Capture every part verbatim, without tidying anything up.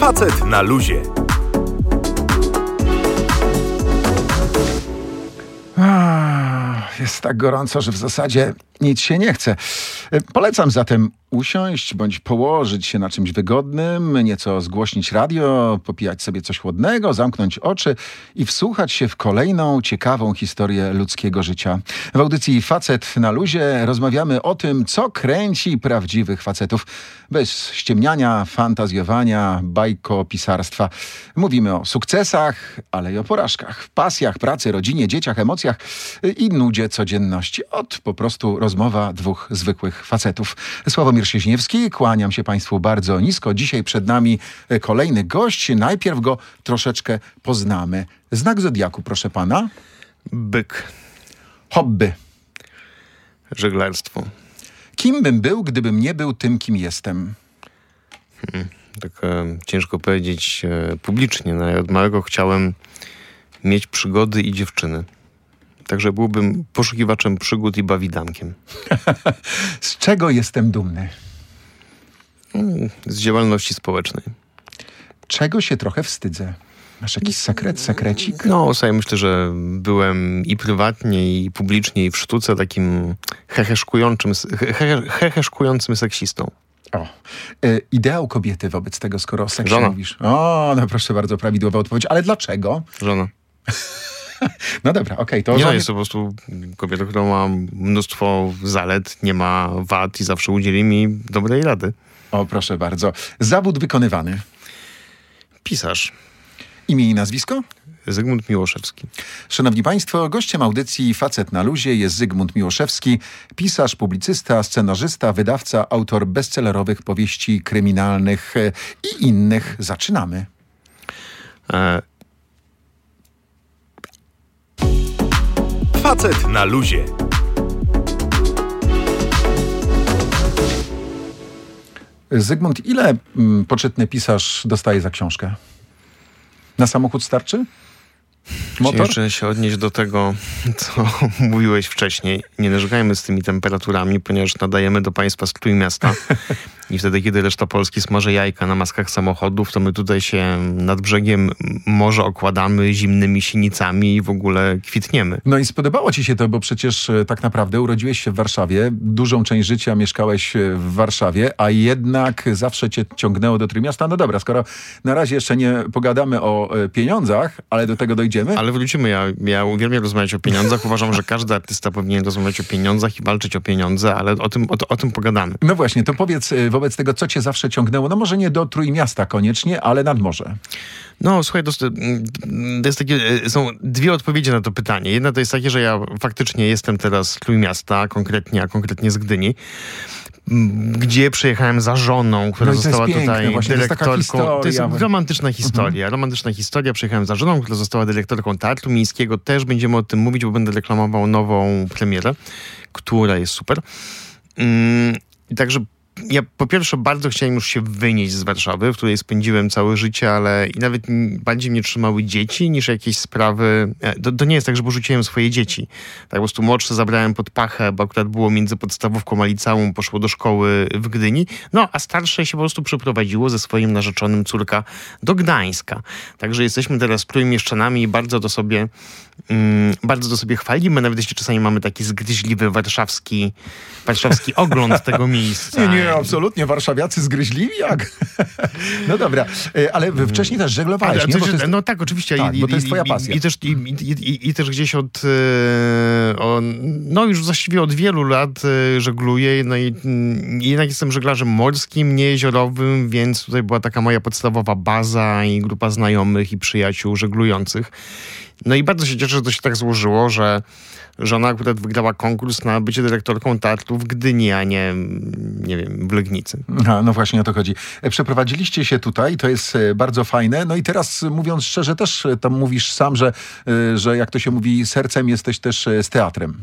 Facet na luzie. Jest tak gorąco, że w zasadzie nic się nie chce. Polecam zatem usiąść bądź położyć się na czymś wygodnym, nieco zgłośnić radio, popijać sobie coś chłodnego, zamknąć oczy i wsłuchać się w kolejną ciekawą historię ludzkiego życia. W audycji Facet na luzie rozmawiamy o tym, co kręci prawdziwych facetów. Bez ściemniania, fantazjowania, bajkopisarstwa. Mówimy o sukcesach, ale i o porażkach, pasjach, pracy, rodzinie, dzieciach, emocjach i nudzie codzienności. Ot po prostu rozmowa dwóch zwykłych facetów. Sławomir Sieźniewski, kłaniam się Państwu bardzo nisko. Dzisiaj przed nami kolejny gość. Najpierw go troszeczkę poznamy. Znak zodiaku, proszę pana? Byk. Hobby. Żeglarstwo. Kim bym był, gdybym nie był tym, kim jestem? Hmm, tak e, ciężko powiedzieć e, publicznie. No, ja od małego chciałem mieć przygody i dziewczyny. Także byłbym poszukiwaczem przygód i bawidankiem. Z czego jestem dumny? Z działalności społecznej. Czego się trochę wstydzę? Masz jakiś sekret, sekrecik? No, sobie myślę, że byłem i prywatnie, i publicznie, i w sztuce takim heheszkującym, hehe, heheszkującym seksistą. O, y, ideał kobiety wobec tego, skoro o seksie Żona. mówisz. O, no proszę bardzo, prawidłowa odpowiedź. Ale dlaczego? Żona. No dobra, okej. Okay, to nie, żonie... jest to po prostu kobieta, która ma mnóstwo zalet, nie ma wad i zawsze udzieli mi dobrej rady. O, proszę bardzo. Zawód wykonywany. Pisarz. Imię i nazwisko? Zygmunt Miłoszewski. Szanowni Państwo, gościem audycji Facet na luzie jest Zygmunt Miłoszewski, pisarz, publicysta, scenarzysta, wydawca, autor bestsellerowych powieści kryminalnych i innych. Zaczynamy. E... Facet na luzie. Zygmunt, ile mm, poczytny pisarz dostaje za książkę? Na samochód starczy? Motor? Chciałem jeszcze się odnieść do tego, co mówiłeś wcześniej. Nie narzekajmy z tymi temperaturami, ponieważ nadajemy do państwa z Trójmiasta. I wtedy, kiedy reszta Polski smaży jajka na maskach samochodów, to my tutaj się nad brzegiem morza okładamy zimnymi sinicami i w ogóle kwitniemy. No i spodobało ci się to, bo przecież tak naprawdę urodziłeś się w Warszawie, dużą część życia mieszkałeś w Warszawie, a jednak zawsze cię ciągnęło do Trójmiasta. No dobra, skoro na razie jeszcze nie pogadamy o pieniądzach, ale do tego dojdziemy. Ale wrócimy. Ja, ja uwielbiam rozmawiać o pieniądzach. Uważam, że każdy artysta powinien rozmawiać o pieniądzach i walczyć o pieniądze, ale o tym, o, o tym pogadamy. No właśnie, to powiedz wobec tego, co cię zawsze ciągnęło, no może nie do Trójmiasta koniecznie, ale nad morze. No słuchaj, to, to jest takie, są dwie odpowiedzi na to pytanie. Jedna to jest takie, że ja faktycznie jestem teraz z Trójmiasta, konkretnie, a konkretnie z Gdyni, gdzie przyjechałem za żoną, która no została piękne, tutaj właśnie, dyrektorką. To jest, historia, to jest romantyczna historia. Mhm. Romantyczna historia. Przyjechałem za żoną, która została dyrektorką Teatru Miejskiego. Też będziemy o tym mówić, bo będę reklamował nową premierę, która jest super. Mm, i także ja po pierwsze bardzo chciałem już się wynieść z Warszawy, w której spędziłem całe życie, ale i nawet bardziej mnie trzymały dzieci niż jakieś sprawy. To, to nie jest tak, że porzuciłem swoje dzieci. Tak po prostu młodsze zabrałem pod pachę, bo akurat było między podstawówką a liceum, poszło do szkoły w Gdyni. No, a starsze się po prostu przeprowadziło ze swoim narzeczonym córka do Gdańska. Także jesteśmy teraz trójmieszczanami i bardzo to sobie mm, bardzo to sobie chwalimy. Nawet jeśli czasami mamy taki zgryźliwy warszawski, warszawski ogląd tego miejsca. Nie, nie, absolutnie. Warszawiacy zgryźliwi jak? No dobra, ale wcześniej też żeglowałeś, ale, nie? Bo jest... No tak, oczywiście. Tak, I, bo to jest i, twoja i, pasja. I, i, też, i, i, i, I też gdzieś od, e, o, no już właściwie od wielu lat e, żegluję. No i, i jednak jestem żeglarzem morskim, nie jeziorowym, więc tutaj była taka moja podstawowa baza i grupa znajomych i przyjaciół żeglujących. No i bardzo się cieszę, że to się tak złożyło, że żona akurat wygrała konkurs na bycie dyrektorką teatru w Gdyni, a nie, nie wiem, w Legnicy. Aha, no właśnie o to chodzi. Przeprowadziliście się tutaj, to jest bardzo fajne. No i teraz mówiąc szczerze, też tam mówisz sam, że, że jak to się mówi, sercem jesteś też z teatrem.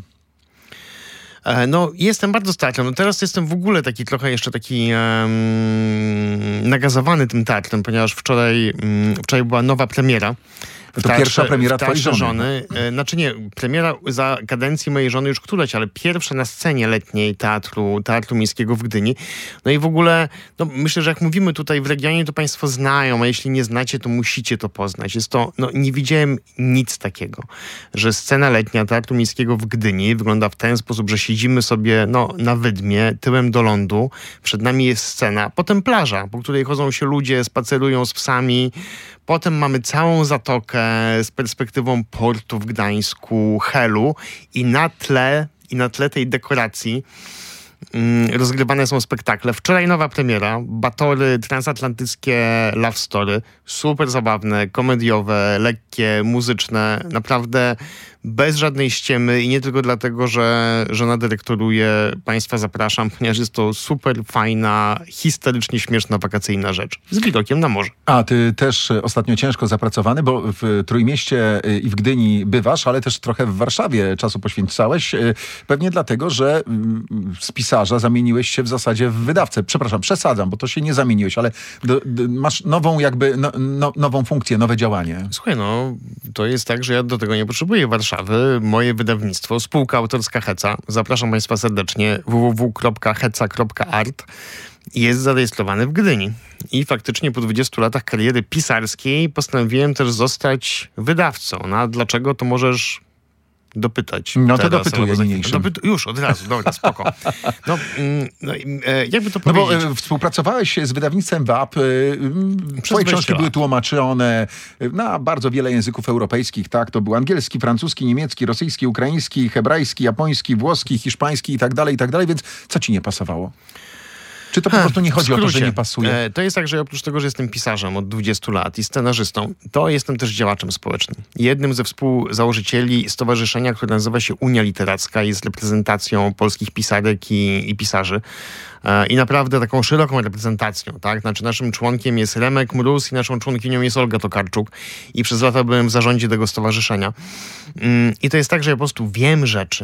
No, jestem bardzo z teatrem. No teraz jestem w ogóle taki trochę jeszcze taki um, nagazowany tym teatrem, ponieważ wczoraj, um, wczoraj była nowa premiera To pierwsza premiera w teatrze twojej żony. żony. E, znaczy nie, premiera za kadencji mojej żony już któraś, ale pierwsza na scenie letniej Teatru, Teatru Miejskiego w Gdyni. No i w ogóle, no myślę, że jak mówimy tutaj w regionie, to państwo znają, a jeśli nie znacie, to musicie to poznać. Jest to, no nie widziałem nic takiego, że scena letnia Teatru Miejskiego w Gdyni wygląda w ten sposób, że siedzimy sobie no, na wydmie, tyłem do lądu, przed nami jest scena, potem plaża, po której chodzą się ludzie, spacerują z psami, potem mamy całą zatokę z perspektywą portu w Gdańsku, Helu i na tle, i na tle tej dekoracji mm, rozgrywane są spektakle. Wczoraj nowa premiera, Batory, transatlantyckie love story, super zabawne, komediowe, lekkie, muzyczne, naprawdę bez żadnej ściemy i nie tylko dlatego, że żona dyrektoruje, państwa zapraszam, ponieważ jest to super fajna, historycznie śmieszna, wakacyjna rzecz. Z widokiem na morze. A ty też ostatnio ciężko zapracowany, bo w Trójmieście i w Gdyni bywasz, ale też trochę w Warszawie czasu poświęcałeś. Pewnie dlatego, że z pisarza zamieniłeś się w zasadzie w wydawcę. Przepraszam, przesadzam, bo to się nie zamieniłeś, ale do, do, masz nową jakby, no, no, nową funkcję, nowe działanie. Słuchaj, no to jest tak, że ja do tego nie potrzebuję Warszawy. Moje wydawnictwo, spółka autorska Heca. Zapraszam państwa serdecznie. w w w kropka heca kropka art jest zarejestrowany w Gdyni. I faktycznie po dwudziestu latach kariery pisarskiej postanowiłem też zostać wydawcą. No a dlaczego, to możesz dopytać. No to teraz, dopytuję niniejszym. Dopytu- już, od razu, dobra, spoko. No, mm, no e, jakby to No bo powiedzieć? e, współpracowałeś z wydawnictwem W A P. E, twoje książki były tłumaczone na bardzo wiele języków europejskich, tak? To był angielski, francuski, niemiecki, rosyjski, ukraiński, hebrajski, japoński, włoski, hiszpański i tak dalej, i tak dalej, więc co ci nie pasowało? Czy to po prostu nie chodzi o to, że nie pasuje? E, to jest tak, że oprócz tego, że jestem pisarzem od dwudziestu lat i scenarzystą, to jestem też działaczem społecznym. Jednym ze współzałożycieli stowarzyszenia, które nazywa się Unia Literacka, jest reprezentacją polskich pisarek i, i pisarzy. E, I naprawdę taką szeroką reprezentacją, tak? Znaczy naszym członkiem jest Remek Mróz i naszą członkinią jest Olga Tokarczuk. I przez lata byłem w zarządzie tego stowarzyszenia. Mm, I to jest tak, że ja po prostu wiem rzeczy.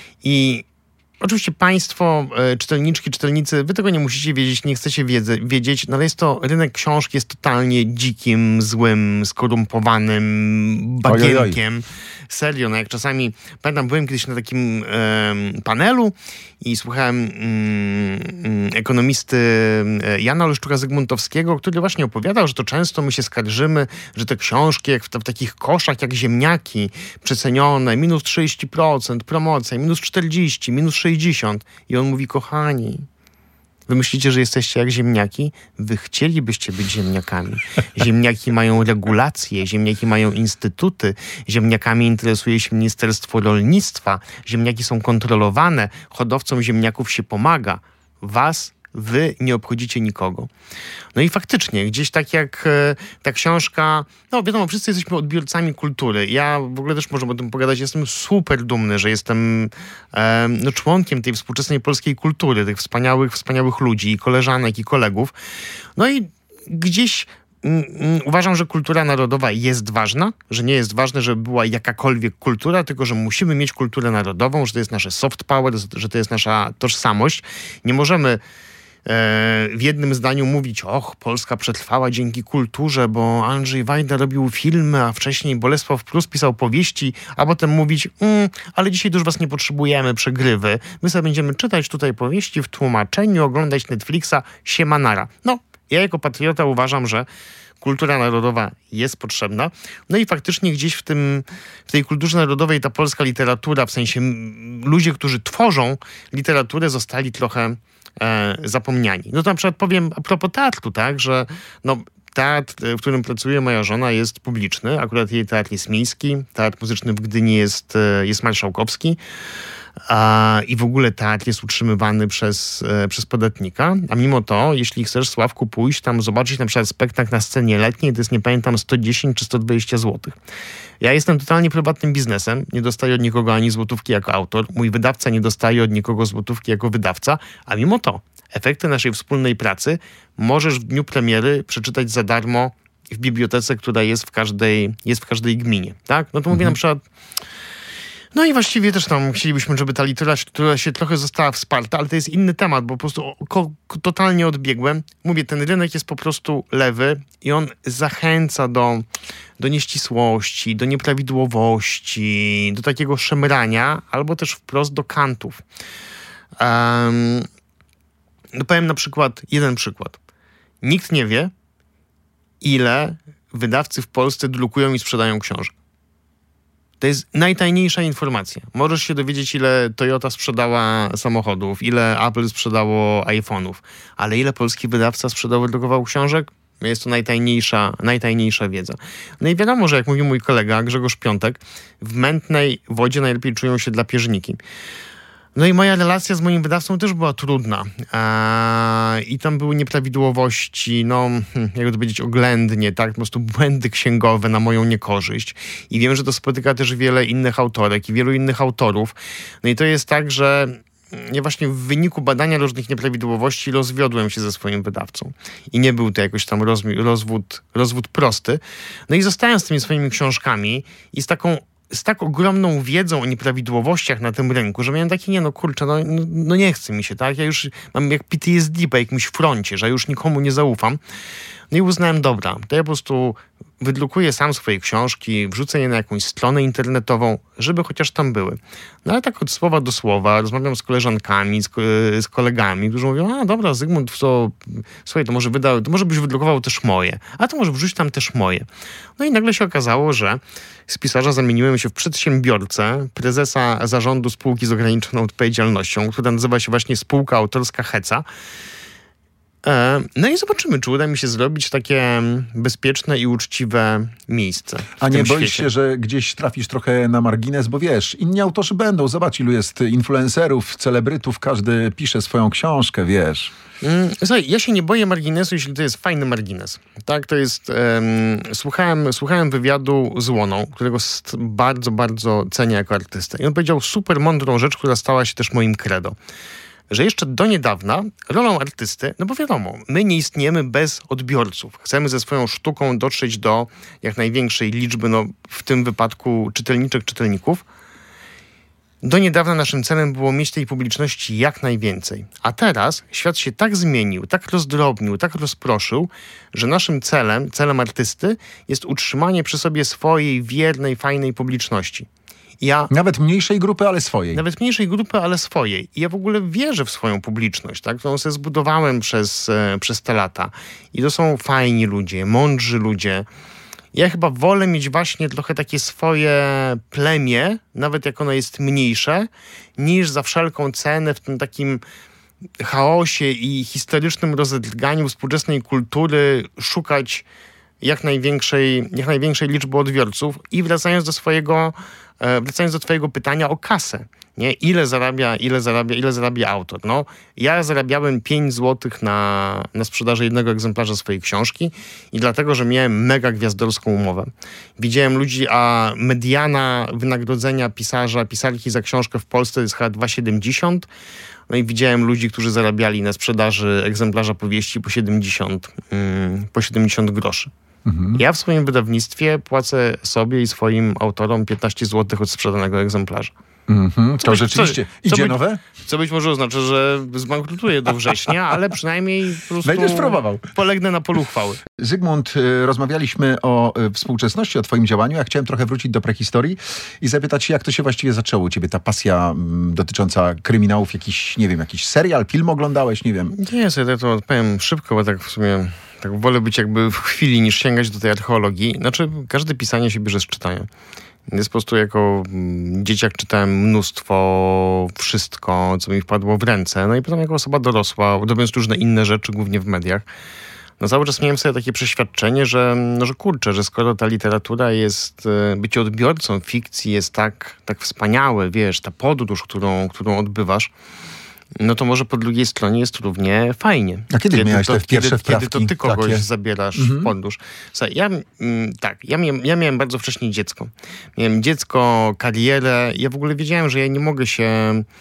I oczywiście państwo, e, czytelniczki, czytelnicy, wy tego nie musicie wiedzieć, nie chcecie wiedzy, wiedzieć, no ale jest to, rynek książki jest totalnie dzikim, złym, skorumpowanym bagienkiem. Oj, oj, oj. Serio, no jak czasami, pamiętam, byłem kiedyś na takim e, panelu i słuchałem mm, ekonomisty Jana Oleszczuka-Zygmuntowskiego, który właśnie opowiadał, że to często my się skarżymy, że te książki jak w, w takich koszach jak ziemniaki przecenione, minus trzydzieści procent, promocja, minus czterdzieści, minus sześćdziesiąt. I on mówi, kochani, wy myślicie, że jesteście jak ziemniaki? Wy chcielibyście być ziemniakami. Ziemniaki mają regulacje, ziemniaki mają instytuty, ziemniakami interesuje się Ministerstwo Rolnictwa, ziemniaki są kontrolowane, hodowcom ziemniaków się pomaga. Was, wy nie obchodzicie nikogo. No i faktycznie, gdzieś tak jak e, ta książka, no wiadomo, wszyscy jesteśmy odbiorcami kultury. Ja w ogóle też możemy o tym pogadać, jestem super dumny, że jestem e, no, członkiem tej współczesnej polskiej kultury, tych wspaniałych, wspaniałych ludzi, i koleżanek, i kolegów. No i gdzieś mm, mm, uważam, że kultura narodowa jest ważna, że nie jest ważne, żeby była jakakolwiek kultura, tylko że musimy mieć kulturę narodową, że to jest nasze soft power, że to jest nasza tożsamość. Nie możemy w jednym zdaniu mówić, och, Polska przetrwała dzięki kulturze, bo Andrzej Wajda robił filmy, a wcześniej Bolesław Prus pisał powieści, a potem mówić, mm, ale dzisiaj już was nie potrzebujemy, przegrywy. My sobie będziemy czytać tutaj powieści w tłumaczeniu, oglądać Netflixa, siemanara. No, ja jako patriota uważam, że kultura narodowa jest potrzebna. No i faktycznie gdzieś w tym, w tej kulturze narodowej ta polska literatura, w sensie ludzie, którzy tworzą literaturę, zostali trochę E, zapomniani. No to na przykład powiem a propos teatru, tak, że no, teatr, w którym pracuje moja żona, jest publiczny. Akurat jej teatr jest miejski, teatr muzyczny w Gdyni jest, jest marszałkowski. A, i w ogóle teatr jest utrzymywany przez, e, przez podatnika, a mimo to, jeśli chcesz, Sławku, pójść tam, zobaczyć na przykład spektakl na scenie letniej, to jest, nie pamiętam, sto dziesięć czy sto dwadzieścia złotych. Ja jestem totalnie prywatnym biznesem, nie dostaję od nikogo ani złotówki jako autor, mój wydawca nie dostaje od nikogo złotówki jako wydawca, a mimo to efekty naszej wspólnej pracy możesz w dniu premiery przeczytać za darmo w bibliotece, która jest w każdej, jest w każdej gminie, tak? No to mówię mhm. na przykład No i właściwie też tam chcielibyśmy, żeby ta literatura się trochę została wsparta, ale to jest inny temat, bo po prostu ko- totalnie odbiegłem. Mówię, ten rynek jest po prostu lewy i on zachęca do, do nieścisłości, do nieprawidłowości, do takiego szemrania, albo też wprost do kantów. Um, no powiem na przykład, jeden przykład. Nikt nie wie, ile wydawcy w Polsce drukują i sprzedają książek. To jest najtajniejsza informacja. Możesz się dowiedzieć, ile Toyota sprzedała samochodów, ile Apple sprzedało iPhone'ów, ale ile polski wydawca sprzedał, wydrukował książek? Jest to najtajniejsza, najtajniejsza wiedza. No i wiadomo, że jak mówił mój kolega Grzegorz Piątek, w mętnej wodzie najlepiej czują się drapieżniki. No i moja relacja z moim wydawcą też była trudna. Eee, I tam były nieprawidłowości, no, jak to powiedzieć, oględnie, tak? Po prostu błędy księgowe na moją niekorzyść. I wiem, że to spotyka też wiele innych autorek i wielu innych autorów. No i to jest tak, że ja właśnie w wyniku badania różnych nieprawidłowości rozwiodłem się ze swoim wydawcą. I nie był to jakoś tam rozmi- rozwód, rozwód prosty. No i zostałem z tymi swoimi książkami i z taką z tak ogromną wiedzą o nieprawidłowościach na tym rynku, że miałem takie, nie no kurczę, no, no, no nie chce mi się, tak? Ja już mam jak P T S D po jakimś froncie, że już nikomu nie zaufam. No i uznałem, dobra, to ja po prostu wydrukuję sam swoje książki, wrzucę je na jakąś stronę internetową, żeby chociaż tam były. No ale tak od słowa do słowa rozmawiam z koleżankami, z, z kolegami, którzy mówią, a dobra, Zygmunt, to słuchaj, to może, wyda, to może byś wydrukował też moje, a to może wrzuć tam też moje. No i nagle się okazało, że z pisarza zamieniłem się w przedsiębiorcę, prezesa zarządu spółki z ograniczoną odpowiedzialnością, która nazywa się właśnie Spółka Autorska Heca. No i zobaczymy, czy uda mi się zrobić takie bezpieczne i uczciwe miejsce. A nie boisz się, że gdzieś trafisz trochę na margines, bo wiesz, inni autorzy będą, zobacz ilu jest influencerów, celebrytów, każdy pisze swoją książkę, wiesz. Mm, słuchaj, ja się nie boję marginesu, jeśli to jest fajny margines. Tak, to jest... Um, słuchałem, słuchałem wywiadu z Łoną, którego bardzo, bardzo cenię jako artystę. I on powiedział super mądrą rzecz, która stała się też moim credo. Że jeszcze do niedawna rolą artysty, no bo wiadomo, my nie istniejemy bez odbiorców. Chcemy ze swoją sztuką dotrzeć do jak największej liczby, no w tym wypadku czytelniczek, czytelników. Do niedawna naszym celem było mieć tej publiczności jak najwięcej. A teraz świat się tak zmienił, tak rozdrobnił, tak rozproszył, że naszym celem, celem artysty jest utrzymanie przy sobie swojej wiernej, fajnej publiczności. Ja, nawet mniejszej grupy, ale swojej. Nawet mniejszej grupy, ale swojej. I ja w ogóle wierzę w swoją publiczność, tak? Którą sobie zbudowałem przez, e, przez te lata. I to są fajni ludzie, mądrzy ludzie. Ja chyba wolę mieć właśnie trochę takie swoje plemię, nawet jak ono jest mniejsze, niż za wszelką cenę w tym takim chaosie i historycznym rozedrganiu współczesnej kultury szukać jak największej, jak największej liczby odbiorców. I wracając do swojego Wracając do twojego pytania o kasę, nie? Ile zarabia, ile zarabia, ile zarabia autor? No, ja zarabiałem pięć złotych na, na sprzedaży jednego egzemplarza swojej książki i dlatego, że miałem mega gwiazdorską umowę. Widziałem ludzi, a mediana wynagrodzenia pisarza, pisarki za książkę w Polsce to jest chyba dwa siedemdziesiąt. No i widziałem ludzi, którzy zarabiali na sprzedaży egzemplarza powieści po siedemdziesiąt, mm, po siedemdziesiąt groszy. Mhm. Ja w swoim wydawnictwie płacę sobie i swoim autorom piętnaście złotych od sprzedanego egzemplarza. Mhm. To być, rzeczywiście co, idzie co nowe? Być, co być może oznacza, że zbankrutuję do września, ale przynajmniej po prostu będziesz próbował. Polegnę na polu uchwały. Zygmunt, rozmawialiśmy o współczesności, o twoim działaniu. Ja chciałem trochę wrócić do prehistorii i zapytać się, jak to się właściwie zaczęło u ciebie, ta pasja m, dotycząca kryminałów, jakiś, nie wiem, jakiś serial, film oglądałeś, nie wiem. Nie, sobie to powiem szybko, bo tak w sumie tak wolę być jakby w chwili, niż sięgać do tej archeologii. Znaczy, każde pisanie się bierze z czytania. Jest po prostu jako dzieciak czytałem mnóstwo, wszystko, co mi wpadło w ręce. No i potem jako osoba dorosła, robiąc różne inne rzeczy, głównie w mediach, no cały czas miałem sobie takie przeświadczenie, że, no, że kurczę, że skoro ta literatura jest, bycie odbiorcą fikcji jest tak, tak wspaniałe, wiesz, ta podróż, którą, którą odbywasz, no to może po drugiej stronie jest równie fajnie. A kiedy, kiedy miałeś to, te pierwsze kiedy, wprawki? Kiedy to ty kogoś takie? zabierasz mhm. w podróż. Słuchaj, ja, mm, tak, ja miałem, ja miałem bardzo wcześnie dziecko. Miałem dziecko, karierę. Ja w ogóle wiedziałem, że ja nie mogę się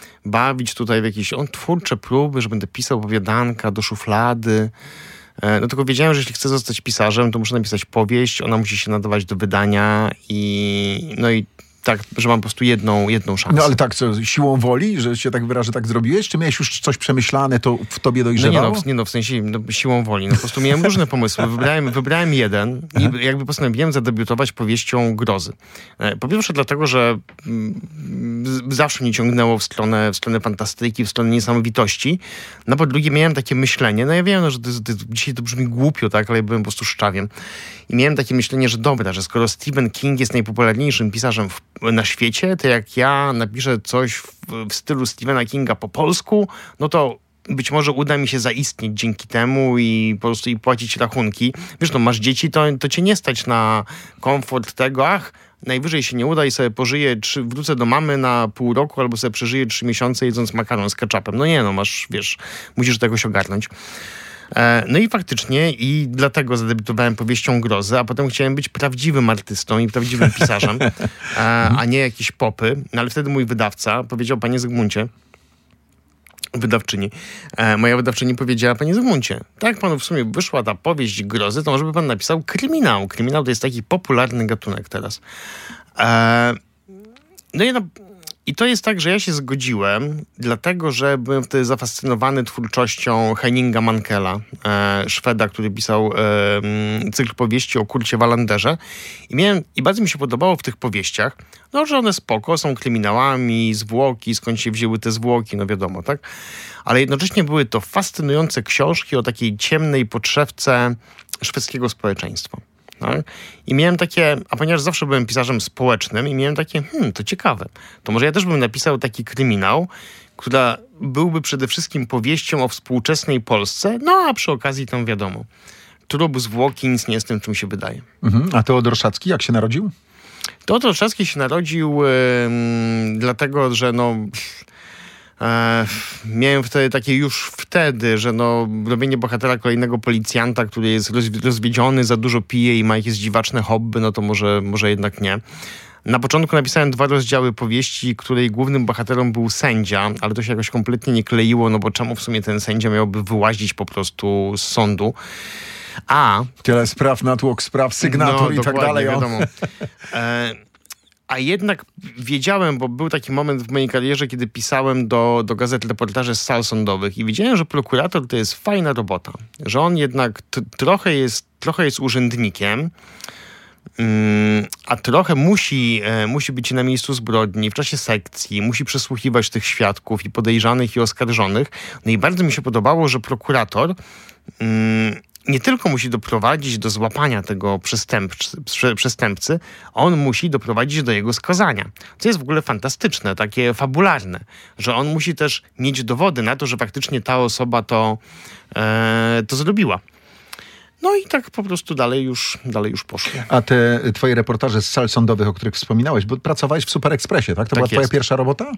bawić tutaj w jakieś on, twórcze próby, że będę pisał opowiadanka do szuflady. No tylko wiedziałem, że jeśli chcę zostać pisarzem, to muszę napisać powieść, ona musi się nadawać do wydania i no i Tak, że mam po prostu jedną, jedną szansę. No ale tak, co, siłą woli, że się tak wyrażę, tak zrobiłeś? Czy miałeś już coś przemyślane, to w tobie dojrzewało? No nie no, w, nie no, w sensie no, siłą woli. No, po prostu miałem różne pomysły. Wybrałem, wybrałem jeden Aha. i jakby postanowiłem zadebiutować powieścią grozy. Po pierwsze dlatego, że mm, zawsze mnie ciągnęło w stronę, w stronę fantastyki, w stronę niesamowitości. No po drugie miałem takie myślenie, no ja wiem, no, że to, to, dzisiaj to brzmi głupio, tak, ale ja byłem po prostu szczawiem. I miałem takie myślenie, że dobra, że skoro Stephen King jest najpopularniejszym pisarzem w, na świecie, to jak ja napiszę coś w, w stylu Stephena Kinga po polsku, no to być może uda mi się zaistnieć dzięki temu i po prostu i płacić rachunki. Wiesz, no masz dzieci, to, to cię nie stać na komfort tego, ach, najwyżej się nie uda i sobie pożyję, czy wrócę do mamy na pół roku, albo sobie przeżyję trzy miesiące jedząc makaron z ketchupem. No nie, no masz, wiesz, musisz to jakoś ogarnąć. No i faktycznie i dlatego zadebiutowałem powieścią grozy, a potem chciałem być prawdziwym artystą i prawdziwym pisarzem, a nie jakieś popy. No ale wtedy mój wydawca powiedział: panie Zygmuncie, wydawczyni, moja wydawczyni powiedziała: panie Zygmuncie, tak panu w sumie wyszła ta powieść grozy, to może by pan napisał kryminał. Kryminał to jest taki popularny gatunek teraz. No i no, I to jest tak, że ja się zgodziłem, dlatego że byłem wtedy zafascynowany twórczością Henninga Mankella, e, Szweda, który pisał e, cykl powieści o Kurcie Wallanderze. I, miałem, I bardzo mi się podobało w tych powieściach, no, że one spoko, są kryminałami, zwłoki, skąd się wzięły te zwłoki, no wiadomo, tak? Ale jednocześnie były to fascynujące książki o takiej ciemnej podszewce szwedzkiego społeczeństwa. Tak? I miałem takie, a ponieważ zawsze byłem pisarzem społecznym i miałem takie, hmm, to ciekawe, to może ja też bym napisał taki kryminał, która byłby przede wszystkim powieścią o współczesnej Polsce, no a przy okazji tam wiadomo, trup, zwłoki, nic nie jest tym, czym się wydaje. Mhm. A Teodor Szacki jak się narodził? Teodor Szacki się narodził yy, dlatego, że no... E, miałem wtedy takie już wtedy, że no robienie bohatera kolejnego policjanta, który jest rozwiedziony, za dużo pije i ma jakieś dziwaczne hobby, no to może, może jednak nie. Na początku napisałem dwa rozdziały powieści, której głównym bohaterem był sędzia, ale to się jakoś kompletnie nie kleiło, no bo czemu w sumie ten sędzia miałby wyłazić po prostu z sądu? A... Tyle spraw, natłok spraw, sygnatur no, i tak dalej. Wiadomo. E, A jednak wiedziałem, bo był taki moment w mojej karierze, kiedy pisałem do, do gazet reportaży z sal sądowych i wiedziałem, że prokurator to jest fajna robota. Że on jednak t- trochę, jest, trochę jest urzędnikiem, mm, a trochę musi, e, musi być na miejscu zbrodni w czasie sekcji, musi przesłuchiwać tych świadków i podejrzanych i oskarżonych. No i bardzo mi się podobało, że prokurator... Mm, nie tylko musi doprowadzić do złapania tego przestępcy, przestępcy, on musi doprowadzić do jego skazania. Co jest w ogóle fantastyczne, takie fabularne, że on musi też mieć dowody na to, że faktycznie ta osoba to, e, to zrobiła. No i tak po prostu dalej już, dalej już poszło. A te twoje reportaże z sal sądowych, o których wspominałeś, bo pracowałeś w Super Expressie, tak? To tak była twoja jest. pierwsza robota?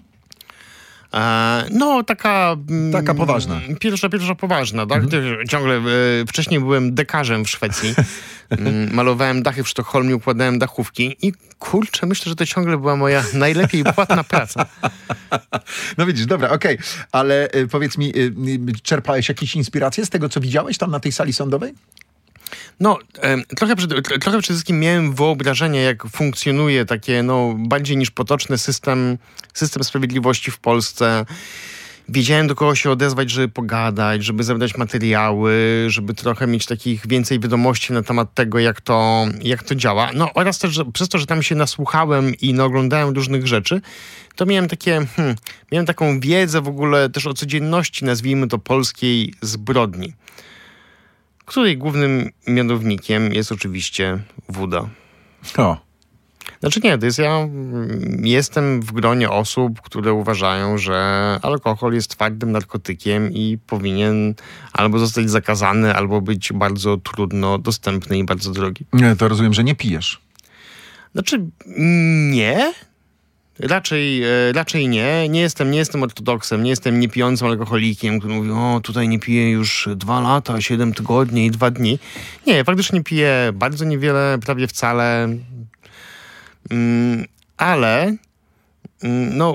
E, no, taka... Taka poważna. Pierwsza, pierwsza poważna, tak? Mhm. Ciągle, e, wcześniej byłem dekarzem w Szwecji. Malowałem dachy w Sztokholmie, układałem dachówki i kurczę, myślę, że to ciągle była moja najlepiej płatna praca. No widzisz, dobra, okej. Okay. Ale y, powiedz mi, y, y, czerpałeś jakieś inspiracje z tego, co widziałeś tam na tej sali sądowej? No, e, trochę, przede, trochę przede wszystkim miałem wyobrażenie, jak funkcjonuje takie, no, bardziej niż potoczny system, system sprawiedliwości w Polsce. Wiedziałem, do kogo się odezwać, żeby pogadać, żeby zebrać materiały, żeby trochę mieć takich więcej wiadomości na temat tego, jak to, jak to działa. No oraz też, że przez to, że tam się nasłuchałem i naoglądałem różnych rzeczy, to miałem takie, hmm, miałem taką wiedzę w ogóle też o codzienności, nazwijmy to, polskiej zbrodni, której głównym mianownikiem jest oczywiście woda. O. Znaczy nie, to jest ja jestem w gronie osób, które uważają, że alkohol jest twardym narkotykiem i powinien albo zostać zakazany, albo być bardzo trudno dostępny i bardzo drogi. Nie, to rozumiem, że nie pijesz. Znaczy nie. Raczej, raczej nie. Nie jestem, nie jestem ortodoksem, nie jestem niepijącym alkoholikiem, który mówi, o tutaj nie piję już dwa lata, siedem tygodni i dwa dni. Nie, faktycznie piję bardzo niewiele, prawie wcale. Mm, ale mm, no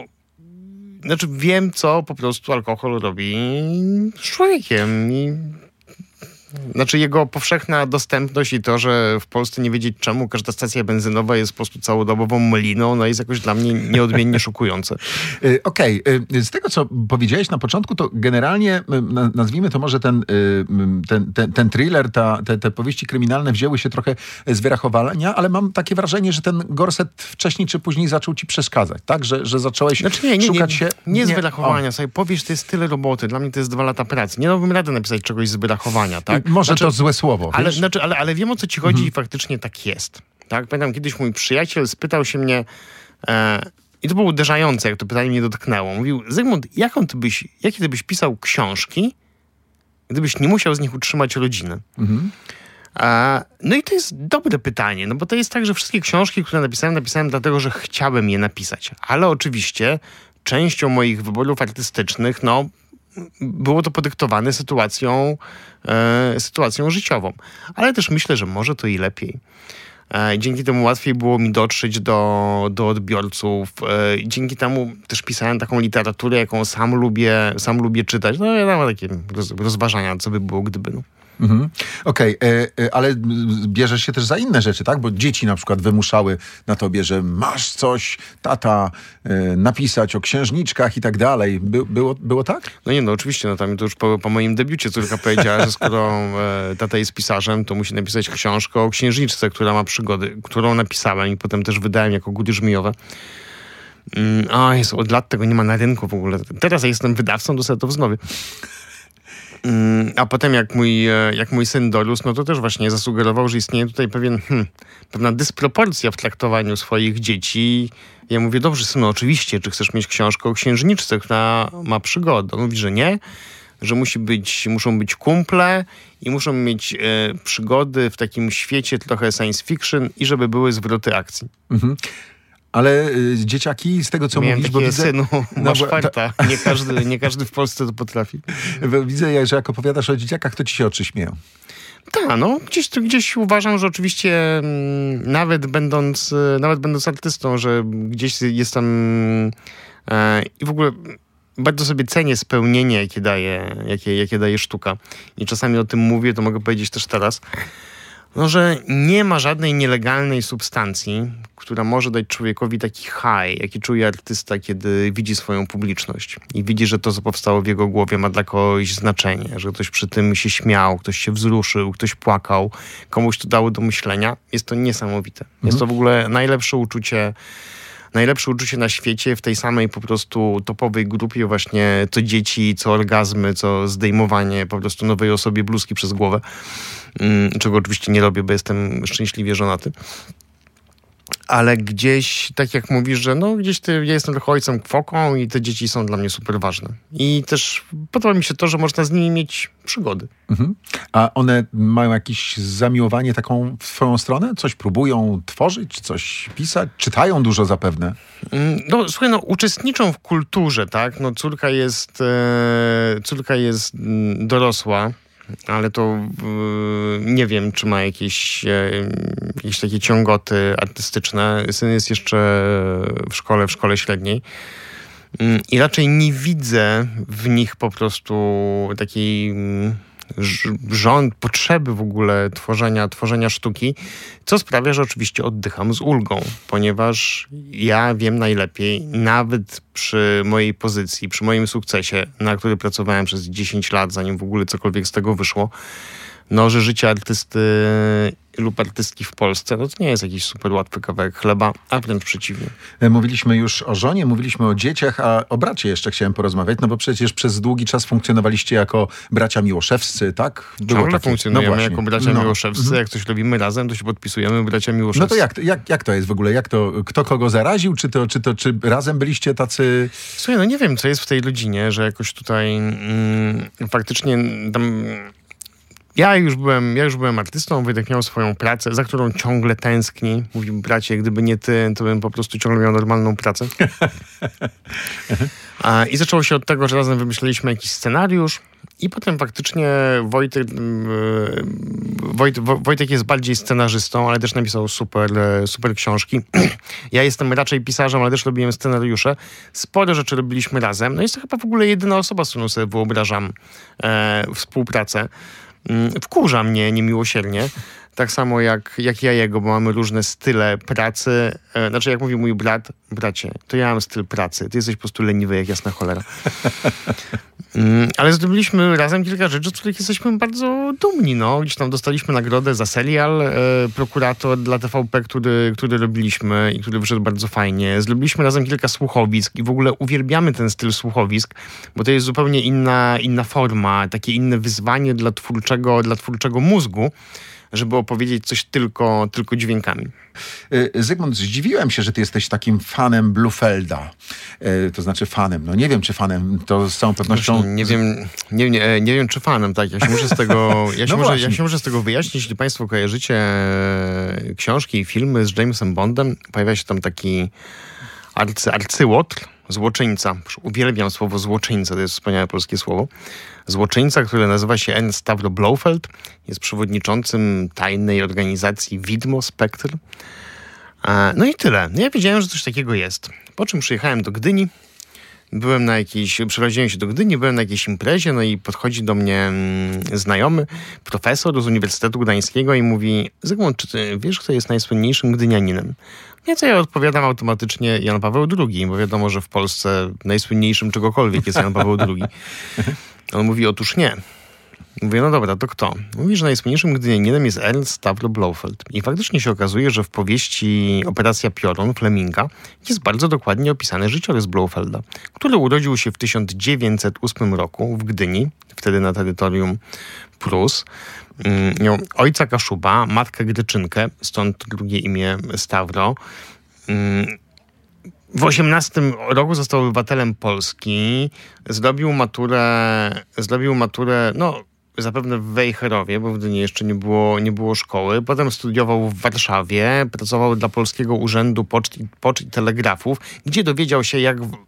znaczy wiem, co po prostu alkohol robi z człowiekiem i Znaczy jego powszechna dostępność i to, że w Polsce nie wiedzieć czemu każda stacja benzynowa jest po prostu całodobową meliną, no jest jakoś dla mnie nieodmiennie szokujące. Okej, okay. Z tego, co powiedziałeś na początku, to generalnie nazwijmy to może ten, ten, ten, ten thriller, ta, te, te powieści kryminalne wzięły się trochę z wyrachowania, ale mam takie wrażenie, że ten gorset wcześniej czy później zaczął ci przeszkadzać, tak? Że, że zacząłeś znaczy nie, nie, szukać nie, się... Nie, nie z wyrachowania. Sobie powiesz, to jest tyle roboty. Dla mnie to jest dwa lata pracy. Nie dałbym rady napisać czegoś z wyrachowania, tak? Może znaczy, to złe słowo. Ale, znaczy, ale, ale wiem, o co ci chodzi mhm. i faktycznie tak jest. Tak? Pamiętam, kiedyś mój przyjaciel spytał się mnie e, i to było uderzające, jak to pytanie mnie dotknęło. Mówił, Zygmunt, jaką ty byś, jakie ty byś pisał książki, gdybyś nie musiał z nich utrzymać rodziny? Mhm. E, no i to jest dobre pytanie, no bo to jest tak, że wszystkie książki, które napisałem, napisałem dlatego, że chciałem je napisać. Ale oczywiście częścią moich wyborów artystycznych, no było to podyktowane sytuacją, e, sytuacją życiową. Ale też myślę, że może to i lepiej. E, dzięki temu łatwiej było mi dotrzeć do, do odbiorców. E, dzięki temu też pisałem taką literaturę, jaką sam lubię, sam lubię czytać. No ja mam takie roz, rozważania, co by było, gdyby. No. Mhm. Okej, okay, ale bierzesz się też za inne rzeczy, tak? Bo dzieci na przykład wymuszały na tobie, że masz coś, tata, e, napisać o księżniczkach i tak dalej. By, było, było tak? No nie, no oczywiście, no tam to już po, po moim debiucie córka powiedziała, że skoro e, tata jest pisarzem, to musi napisać książkę o księżniczce, która ma przygody, którą napisałem i potem też wydałem jako góry żmijowe. Mm, o Jezu, od lat tego nie ma na rynku w ogóle. Teraz ja jestem wydawcą, dostaję to wznowię. A potem jak mój, jak mój syn dorósł, no to też właśnie zasugerował, że istnieje tutaj pewien, hmm, pewna dysproporcja w traktowaniu swoich dzieci. Ja mówię, dobrze synu, oczywiście, czy chcesz mieć książkę o księżniczce, która ma przygodę? On mówi, że nie, że musi być, muszą być kumple i muszą mieć e, przygody w takim świecie trochę science fiction i żeby były zwroty akcji. Mhm. Ale y, dzieciaki, z tego co Miałem mówisz, bo widzę... synu, masz farta. Nie każdy, nie każdy w Polsce to potrafi. Widzę, że jak opowiadasz o dzieciakach, to ci się oczy śmieją. Tak, no gdzieś, gdzieś uważam, że oczywiście m, nawet będąc nawet będąc artystą, że gdzieś jest tam e, i w ogóle bardzo sobie cenię spełnienie, jakie daje, jakie, jakie daje sztuka. I czasami o tym mówię, to mogę powiedzieć też teraz. No, że nie ma żadnej nielegalnej substancji, która może dać człowiekowi taki high, jaki czuje artysta, kiedy widzi swoją publiczność i widzi, że to, co powstało w jego głowie, ma dla kogoś znaczenie, że ktoś przy tym się śmiał, ktoś się wzruszył, ktoś płakał, komuś to dało do myślenia. Jest to niesamowite. Mhm. Jest to w ogóle najlepsze uczucie, najlepsze uczucie na świecie w tej samej po prostu topowej grupie właśnie co dzieci, co orgazmy, co zdejmowanie po prostu nowej osobie bluzki przez głowę. Czego oczywiście nie robię, bo jestem szczęśliwie żonaty. Ale gdzieś, tak jak mówisz, że no gdzieś ty, ja jestem trochę ojcem kwoką i te dzieci są dla mnie super ważne. I też podoba mi się to, że można z nimi mieć przygody. Mhm. A one mają jakieś zamiłowanie taką w swoją stronę? Coś próbują tworzyć, coś pisać? Czytają dużo zapewne? No słuchaj, no uczestniczą w kulturze, tak? No córka jest, e, córka jest dorosła. Ale to yy, nie wiem, czy ma jakieś, yy, jakieś takie ciągoty artystyczne. Syn jest jeszcze w szkole, w szkole średniej. Yy, I raczej nie widzę w nich po prostu takiej yy, rząd, potrzeby w ogóle tworzenia, tworzenia sztuki, co sprawia, że oczywiście oddycham z ulgą, ponieważ ja wiem najlepiej, nawet przy mojej pozycji, przy moim sukcesie, na który pracowałem przez dziesięć lat, zanim w ogóle cokolwiek z tego wyszło, no, że życie artysty lub artystki w Polsce, no to nie jest jakiś super łatwy kawałek chleba, a wręcz przeciwnie. Mówiliśmy już o żonie, mówiliśmy o dzieciach, a o bracie jeszcze chciałem porozmawiać, no bo przecież przez długi czas funkcjonowaliście jako bracia Miłoszewscy, tak? Było Ciągle takie... funkcjonujemy no jako bracia no. Miłoszewscy, jak coś robimy razem, to się podpisujemy bracia Miłoszewscy. No to jak, jak, jak to jest w ogóle? Jak to, kto kogo zaraził? Czy to, czy to, czy razem byliście tacy... Słuchaj, no nie wiem, co jest w tej rodzinie, że jakoś tutaj mm, faktycznie tam... Ja już byłem, ja już byłem artystą, Wojtek miał swoją pracę, za którą ciągle tęskni. Mówił, bracie, gdyby nie ty, to bym po prostu ciągle miał normalną pracę. A, I zaczęło się od tego, że razem wymyśleliśmy jakiś scenariusz i potem faktycznie Wojtek, Wojt, Wojtek jest bardziej scenarzystą, ale też napisał super, super książki. Ja jestem raczej pisarzem, ale też robiłem scenariusze. Sporo rzeczy robiliśmy razem. No jest to chyba w ogóle jedyna osoba, z którą sobie wyobrażam e, współpracę. wkurza mnie niemiłosiernie. Tak samo jak, jak ja jego, bo mamy różne style pracy. E, znaczy, jak mówi mój brat, bracie, to ja mam styl pracy. Ty jesteś po prostu leniwy jak jasna cholera. mm, ale zrobiliśmy razem kilka rzeczy, z których jesteśmy bardzo dumni. No. Gdzieś tam dostaliśmy nagrodę za serial e, Prokurator dla T V P, który, który robiliśmy i który wyszedł bardzo fajnie. Zrobiliśmy razem kilka słuchowisk i w ogóle uwielbiamy ten styl słuchowisk, bo to jest zupełnie inna, inna forma, takie inne wyzwanie dla twórczego, dla twórczego mózgu, żeby opowiedzieć coś tylko, tylko dźwiękami. Zygmunt, zdziwiłem się, że ty jesteś takim fanem Bluefelda. To znaczy fanem, no nie wiem, czy fanem, to z całą pewnością... Nie wiem, nie, nie, nie wiem, czy fanem, tak. Ja się muszę z tego, ja się no może, ja się muszę z tego wyjaśnić. Jeśli państwo kojarzycie książki i filmy z Jamesem Bondem, pojawia się tam taki arcy, arcyłotr, złoczyńca. Uwielbiam słowo złoczyńca, to jest wspaniałe polskie słowo. Złoczyńca, który nazywa się N. Stavro Blofeld, jest przewodniczącym tajnej organizacji Widmo Spectre. No i tyle. Ja wiedziałem, że coś takiego jest. Po czym przyjechałem do Gdyni, byłem na jakiejś, przeprowadziłem się do Gdyni, byłem na jakiejś imprezie, no i podchodzi do mnie mm, znajomy profesor z Uniwersytetu Gdańskiego i mówi: Zygmunt, czy ty wiesz, kto jest najsłynniejszym gdynianinem? Nie, co ja odpowiadam automatycznie Jan Paweł drugi, bo wiadomo, że w Polsce najsłynniejszym czegokolwiek jest Jan Paweł drugi. On mówi: otóż nie. Mówię: no dobra, to kto? Mówi, że najsłynniejszym gdynianinem jest Ernst Stavro Blofeld. I faktycznie się okazuje, że w powieści Operacja Piorun Fleminga jest bardzo dokładnie opisany życiorys Blofelda, który urodził się w tysiąc dziewięćset ósmym roku w Gdyni, wtedy na terytorium Prus. Miał ojca Kaszuba, matkę Greczynkę, stąd drugie imię Stavro. W osiemnastym roku został obywatelem Polski. Zrobił maturę, zrobił maturę, no zapewne w Wejherowie, bo wtedy jeszcze nie było, nie było szkoły. Potem studiował w Warszawie, pracował dla Polskiego Urzędu Poczt i, Poczt i Telegrafów, gdzie dowiedział się, jak w...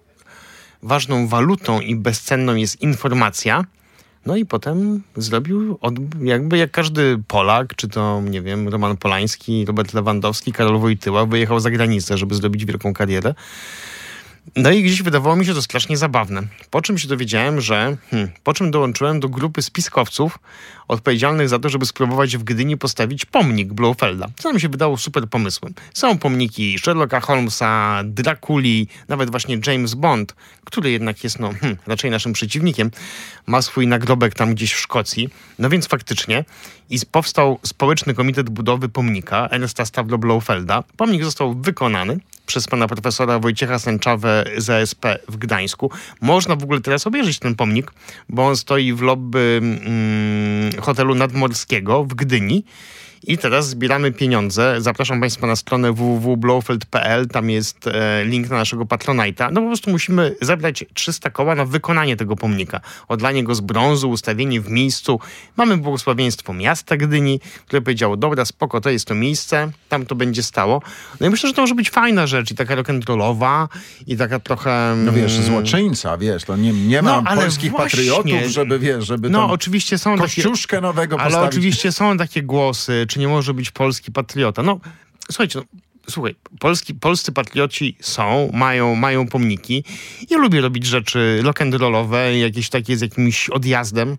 ważną walutą i bezcenną jest informacja. No i potem zrobił, od, jakby jak każdy Polak, czy to, nie wiem, Roman Polański, Robert Lewandowski, Karol Wojtyła, wyjechał za granicę, żeby zrobić wielką karierę. No i gdzieś wydawało mi się to strasznie zabawne. Po czym się dowiedziałem, że... Hmm, po czym dołączyłem do grupy spiskowców odpowiedzialnych za to, żeby spróbować w Gdyni postawić pomnik Blofelda. Co nam się wydało super pomysłem. Są pomniki Sherlocka Holmesa, Drakuli, nawet właśnie James Bond, który jednak jest no hmm, raczej naszym przeciwnikiem. Ma swój nagrobek tam gdzieś w Szkocji. No więc faktycznie i powstał Społeczny Komitet Budowy Pomnika Ernsta Stavro Blofelda. Pomnik został wykonany przez pana profesora Wojciecha Sęczawę z A S P w Gdańsku. Można w ogóle teraz obejrzeć ten pomnik, bo on stoi w lobby mm, hotelu nadmorskiego w Gdyni. I teraz zbieramy pieniądze. Zapraszam państwa na stronę w w w kropka blofeld kropka p l. Tam jest e, link na naszego Patronite'a. No po prostu musimy zebrać trzysta koła na wykonanie tego pomnika. Odlanie go z brązu, ustawienie w miejscu. Mamy błogosławieństwo miasta Gdyni, które powiedziało: dobra, spoko, to jest to miejsce, tam to będzie stało. No i myślę, że to może być fajna rzecz i taka rock'n'rollowa i taka trochę... No wiesz, złoczyńca, wiesz, to nie, nie ma no, polskich właśnie, patriotów, żeby, wiesz, żeby no, tam oczywiście są kościuszkę takie, nowego ale postawić. oczywiście są takie głosy, czy nie może być polski patriota. No, słuchajcie, no, słuchaj, polski, polscy patrioci są, mają, mają pomniki. Ja lubię robić rzeczy rock'n'rollowe, jakieś takie z jakimś odjazdem.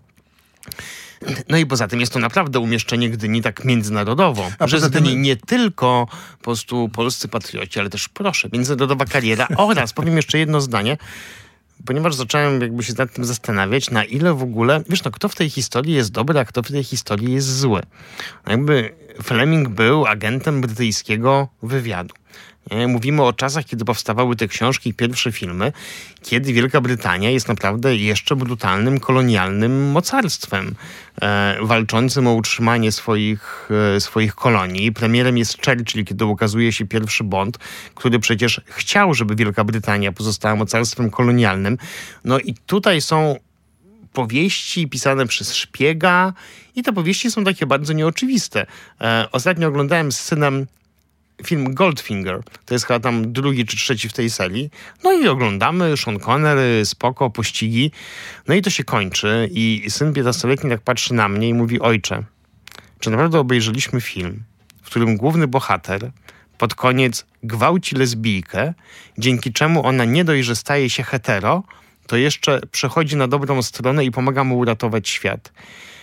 No i poza tym jest to naprawdę umieszczenie Gdyni tak międzynarodowo. A że z poza tym... Gdyni nie tylko po prostu polscy patrioci, ale też, proszę, międzynarodowa kariera oraz, powiem jeszcze jedno zdanie, ponieważ zacząłem jakby się nad tym zastanawiać, na ile w ogóle, wiesz, no kto w tej historii jest dobry, a kto w tej historii jest zły. No jakby Fleming był agentem brytyjskiego wywiadu. Nie? Mówimy o czasach, kiedy powstawały te książki i pierwsze filmy, kiedy Wielka Brytania jest naprawdę jeszcze brutalnym, kolonialnym mocarstwem, e, walczącym o utrzymanie swoich, e, swoich kolonii. Premierem jest Churchill, kiedy ukazuje się pierwszy Bond, który przecież chciał, żeby Wielka Brytania pozostała mocarstwem kolonialnym. No i tutaj są powieści pisane przez szpiega i te powieści są takie bardzo nieoczywiste. E, ostatnio oglądałem z synem film Goldfinger. To jest chyba tam drugi czy trzeci w tej serii. No i oglądamy, Sean Connery, spoko, pościgi. No i to się kończy i syn piętnastoletni tak patrzy na mnie i mówi: ojcze, czy naprawdę obejrzeliśmy film, w którym główny bohater pod koniec gwałci lesbijkę, dzięki czemu ona nie dość, że staje się hetero, to jeszcze przechodzi na dobrą stronę i pomaga mu uratować świat.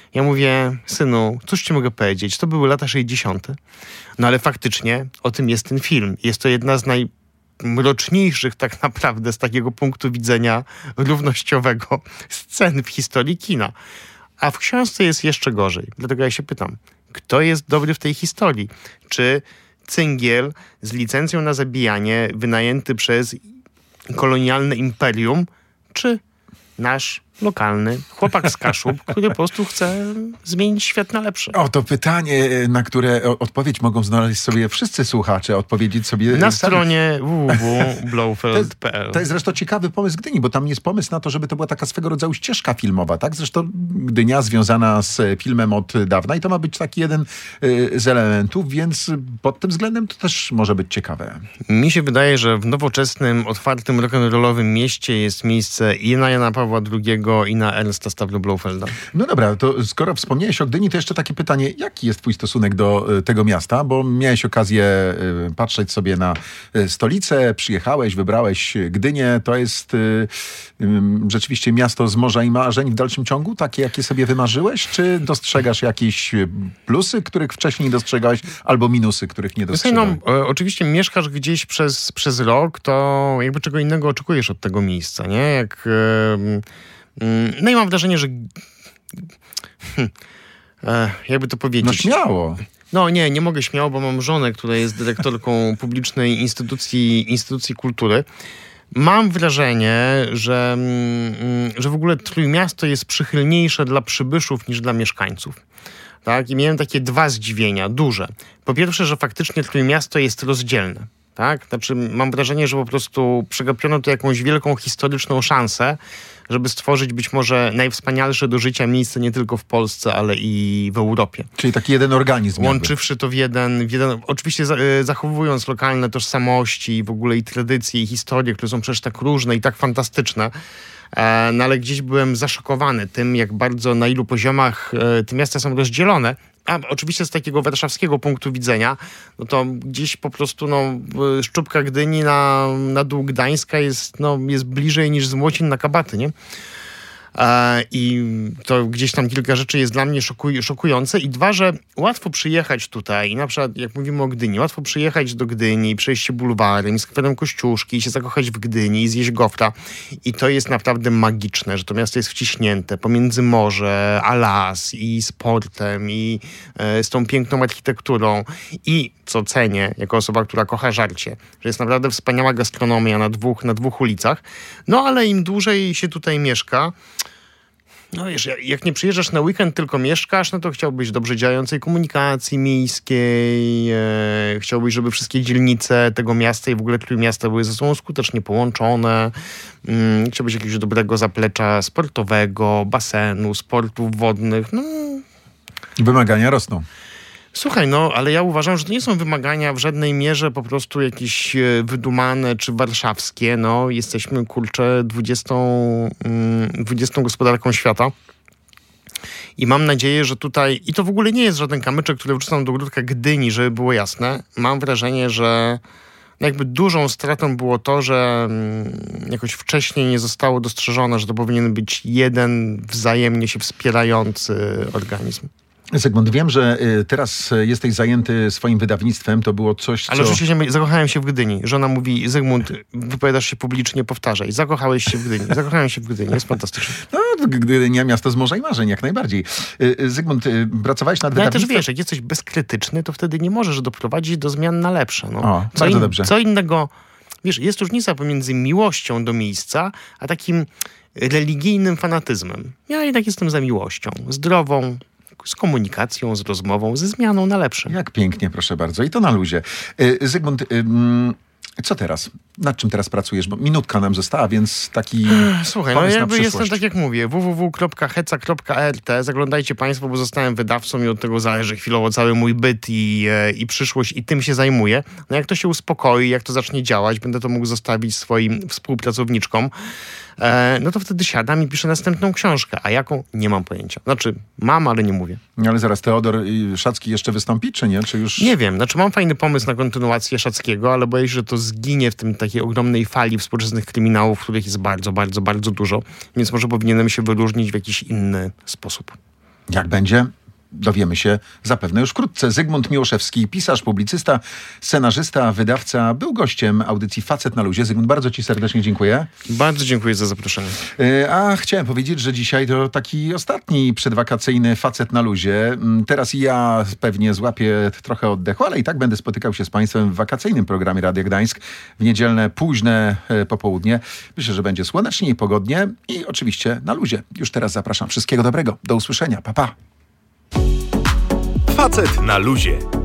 Ja mówię, synu, cóż ci mogę powiedzieć? To były lata sześćdziesiąte. No ale faktycznie o tym jest ten film. Jest to jedna z najmroczniejszych tak naprawdę z takiego punktu widzenia równościowego scen w historii kina. A w książce jest jeszcze gorzej. Dlatego ja się pytam, kto jest dobry w tej historii? Czy cyngiel z licencją na zabijanie wynajęty przez kolonialne imperium, czy nasz lokalny chłopak z Kaszub, który po prostu chce zmienić świat na lepsze? O, to pytanie, na które odpowiedź mogą znaleźć sobie wszyscy słuchacze, odpowiedzieć sobie na sami. stronie w w w kropka blofeld kropka p l. To jest zresztą ciekawy pomysł Gdyni, bo tam jest pomysł na to, żeby to była taka swego rodzaju ścieżka filmowa, tak? Zresztą Gdynia związana z filmem od dawna i to ma być taki jeden z elementów, więc pod tym względem to też może być ciekawe. Mi się wydaje, że w nowoczesnym, otwartym, rock'n'rollowym mieście jest miejsce i na Jana Pawła drugiego, i na Ernsta Stavro Blofelda. No dobra, to skoro wspomniałeś o Gdyni, to jeszcze takie pytanie, jaki jest twój stosunek do y, tego miasta? Bo miałeś okazję y, patrzeć sobie na y, stolicę, przyjechałeś, wybrałeś Gdynię. To jest y, y, rzeczywiście miasto z morza i marzeń w dalszym ciągu? Takie, jakie sobie wymarzyłeś? Czy dostrzegasz jakieś plusy, których wcześniej nie dostrzegałeś, albo minusy, których nie dostrzegałeś? No, e, oczywiście mieszkasz gdzieś przez, przez rok, to jakby czego innego oczekujesz od tego miejsca, nie? Jak... E, No i mam wrażenie, że hmm, e, jakby to powiedzieć... No śmiało. No nie, nie mogę śmiało, bo mam żonę, która jest dyrektorką publicznej instytucji, instytucji kultury. Mam wrażenie, że, że w ogóle Trójmiasto jest przychylniejsze dla przybyszów niż dla mieszkańców. Tak? I miałem takie dwa zdziwienia, duże. Po pierwsze, że faktycznie Trójmiasto jest rozdzielne. Tak? Znaczy, mam wrażenie, że po prostu przegapiono tu jakąś wielką historyczną szansę, żeby stworzyć być może najwspanialsze do życia miejsce nie tylko w Polsce, ale i w Europie. Czyli taki jeden organizm. Łączywszy to w jeden, w jeden oczywiście za, zachowując lokalne tożsamości, w ogóle i tradycje, i historie, które są przecież tak różne i tak fantastyczne. E, no ale gdzieś byłem zaszokowany tym, jak bardzo na ilu poziomach e, te miasta są rozdzielone. A oczywiście z takiego warszawskiego punktu widzenia, no to gdzieś po prostu no, Szczupka Gdyni na, na dół Gdańska jest, no, jest bliżej niż z Młocin na Kabaty, nie? E, I to gdzieś tam kilka rzeczy jest dla mnie szokuj, szokujące. I dwa, że łatwo przyjechać tutaj, na przykład jak mówimy o Gdyni, łatwo przyjechać do Gdyni, przejść się bulwarem, skwerem Kościuszki, i się zakochać w Gdyni i zjeść gofra. I to jest naprawdę magiczne, że to miasto jest wciśnięte pomiędzy morze, a las, i sportem, i e, z tą piękną architekturą. I co cenię, jako osoba, która kocha żarcie, że jest naprawdę wspaniała gastronomia na dwóch, na dwóch ulicach. No ale im dłużej się tutaj mieszka, no wiesz, jak nie przyjeżdżasz na weekend, tylko mieszkasz, no to chciałbyś dobrze działającej komunikacji miejskiej, e, chciałbyś, żeby wszystkie dzielnice tego miasta i w ogóle Trójmiasta były ze sobą skutecznie połączone, mm, chciałbyś jakiegoś dobrego zaplecza sportowego, basenu, sportów wodnych, no... Wymagania rosną. Słuchaj, no, ale ja uważam, że to nie są wymagania w żadnej mierze po prostu jakieś wydumane czy warszawskie. No, jesteśmy, kurczę, dwudziestą, dwudziestą gospodarką świata. I mam nadzieję, że tutaj... I to w ogóle nie jest żaden kamyczek, który wrzucam do ogródka Gdyni, żeby było jasne. Mam wrażenie, że jakby dużą stratą było to, że jakoś wcześniej nie zostało dostrzeżone, że to powinien być jeden wzajemnie się wspierający organizm. Zygmunt, wiem, że teraz jesteś zajęty swoim wydawnictwem. To było coś, co... Ale rzeczywiście zakochałem się w Gdyni. Żona mówi, Zygmunt, wypowiadasz się publicznie, powtarzaj. Zakochałeś się w Gdyni. Zakochałem się w Gdyni. Jest fantastyczne. No, Gdynia, miasto z morza i marzeń, jak najbardziej. Zygmunt, pracowałeś nad no, ale wydawnictwem... też wiesz, jak jesteś bezkrytyczny, to wtedy nie możesz doprowadzić do zmian na lepsze. No. O, co bardzo in, dobrze. Co innego... Wiesz, jest różnica pomiędzy miłością do miejsca, a takim religijnym fanatyzmem. Ja jednak jestem za miłością. Zdrową, z komunikacją, z rozmową, ze zmianą na lepsze. Jak pięknie, proszę bardzo. I to na luzie. Zygmunt, co teraz? Nad czym teraz pracujesz? Bo minutka nam została, więc taki Słuchaj, no pomysł jakby na jestem, tak jak mówię, w w w kropka heca kropka r t. Zaglądajcie państwo, bo zostałem wydawcą i od tego zależy chwilowo cały mój byt i, i przyszłość i tym się zajmuję. No jak to się uspokoi, jak to zacznie działać, będę to mógł zostawić swoim współpracowniczkom, e, no to wtedy siadam i piszę następną książkę. A jaką? Nie mam pojęcia. Znaczy, mam, ale nie mówię. Ale zaraz Teodor Szacki jeszcze wystąpi, czy nie? Czy już... Nie wiem. Znaczy, mam fajny pomysł na kontynuację Szackiego, ale boję się, że to zginie w tym takiej ogromnej fali współczesnych kryminałów, których jest bardzo, bardzo, bardzo dużo. Więc może powinienem się wyróżnić w jakiś inny sposób. Jak będzie? Dowiemy się zapewne już wkrótce. Zygmunt Miłoszewski, pisarz, publicysta, scenarzysta, wydawca, był gościem audycji Facet na luzie. Zygmunt, bardzo ci serdecznie dziękuję. Bardzo dziękuję za zaproszenie. A chciałem powiedzieć, że dzisiaj to taki ostatni przedwakacyjny Facet na luzie. Teraz ja pewnie złapię trochę oddechu, ale i tak będę spotykał się z państwem w wakacyjnym programie Radia Gdańsk w niedzielne późne popołudnie. Myślę, że będzie słonecznie i pogodnie i oczywiście na luzie. Już teraz zapraszam. Wszystkiego dobrego. Do usłyszenia. Pa, pa. Facet na luzie.